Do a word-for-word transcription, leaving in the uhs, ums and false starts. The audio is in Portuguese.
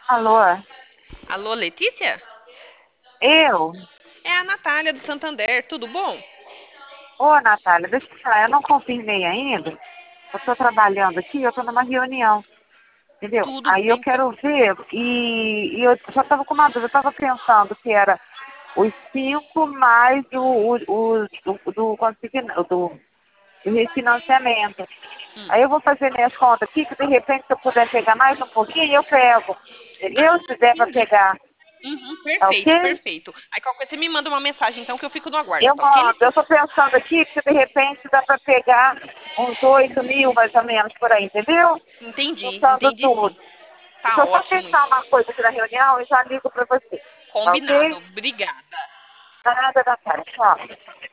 Alô, Alô, Letícia? eu? É a Natália do Santander, tudo bom? Ô, Natália, deixa eu te falar, eu não confirmei ainda. Eu estou trabalhando aqui, eu estou numa reunião, entendeu? Tudo Aí eu bem. quero ver, e, e eu só estava com uma dúvida, eu estava pensando que era os cinco mais o, o, o do, do, consigna- do, do refinanciamento. Hum. Aí eu vou fazer minhas contas aqui, que de repente se eu puder pegar mais um pouquinho, eu pego. Entendeu? Se der para Entendi. pegar, Uhum, tá perfeito, ok? perfeito. Aí qualquer coisa você me manda uma mensagem então que eu fico no aguardo, Eu tá ok, mando. Eu estou Letícia? pensando aqui que de repente dá para pegar uns oito mil mais ou menos por aí, entendeu? Entendi, Juntando entendi tudo. sim. Deixa Tá eu só ótimo fechar isso. uma coisa aqui na reunião e já ligo para você. Tá Combinado. ok? Obrigada. Nada da cara. Tchau.